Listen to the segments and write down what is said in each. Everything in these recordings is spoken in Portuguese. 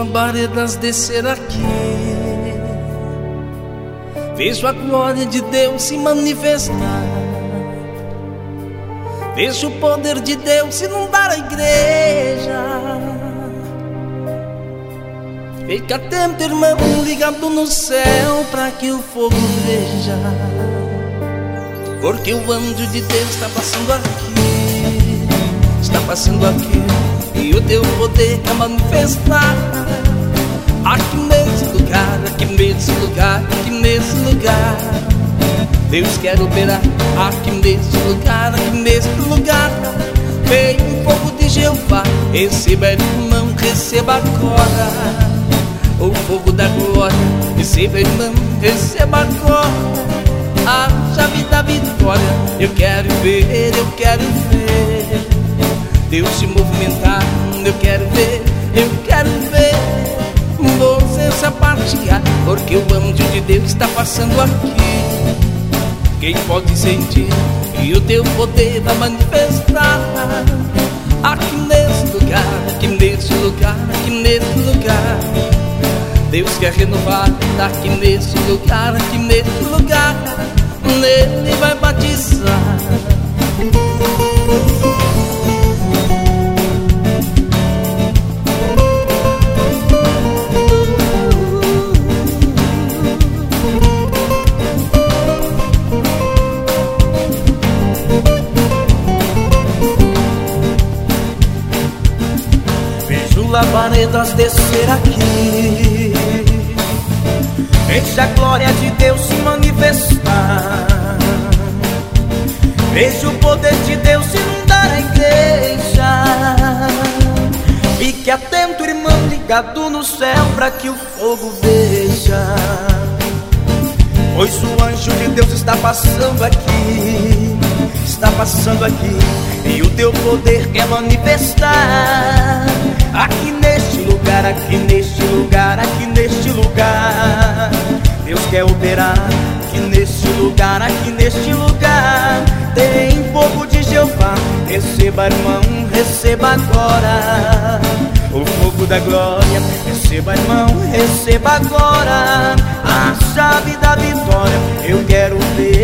labaredas descer aqui, vejo a glória de Deus se manifestar, vejo o poder de Deus inundar a igreja. Fica atento, irmão, ligado no céu, pra que o fogo veja, porque o anjo de Deus está passando aqui, está passando aqui, e o teu poder quer manifestar aqui nesse lugar, aqui nesse lugar, aqui nesse lugar. Deus quer operar aqui nesse lugar, aqui nesse lugar. Vem o fogo de Jeová, receba, irmão, receba agora o fogo da glória, receba, irmão, receba agora a chave da vitória. Eu quero ver Deus se movimentar. Eu quero ver você se apartear, porque o anjo de Deus está passando aqui. Quem pode sentir e o teu poder vai manifestar aqui nesse lugar, aqui nesse lugar, aqui nesse lugar. Deus quer renovar aqui nesse lugar, aqui nesse lugar. Nele vai batizar. Vejo labaredas descer aqui, vejo a glória de Deus se manifestar, vejo o poder de Deus inundar a igreja. Fique atento, irmão, ligado no céu, pra que o fogo veja, pois o anjo de Deus está passando aqui, está passando aqui, e o teu poder quer manifestar aqui neste lugar, aqui neste lugar, aqui neste lugar. Deus quer operar aqui neste lugar, aqui neste lugar. Tem fogo de Jeová, receba, irmão, receba agora o fogo da glória. Receba, irmão, receba agora a chave da vitória. Eu quero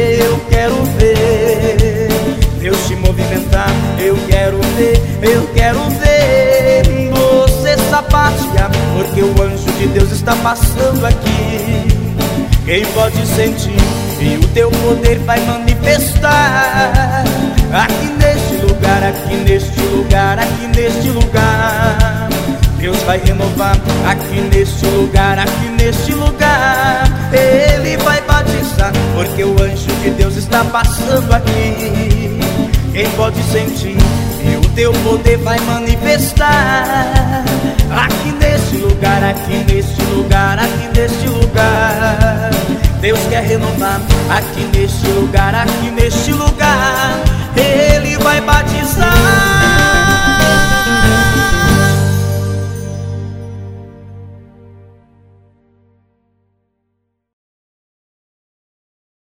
ver Deus se movimentar. Eu quero ver você sapatear, porque o anjo de Deus está passando aqui. Quem pode sentir e o teu poder vai manifestar aqui neste lugar, aqui neste lugar, aqui neste lugar. Deus vai renovar aqui neste lugar, aqui neste lugar. Ele vai batizar, porque o anjo de Deus está passando aqui. Quem pode sentir e o teu poder vai manifestar aqui neste lugar, aqui neste lugar, aqui neste lugar. Deus quer renovar aqui neste lugar, aqui neste lugar. Ele vai batizar.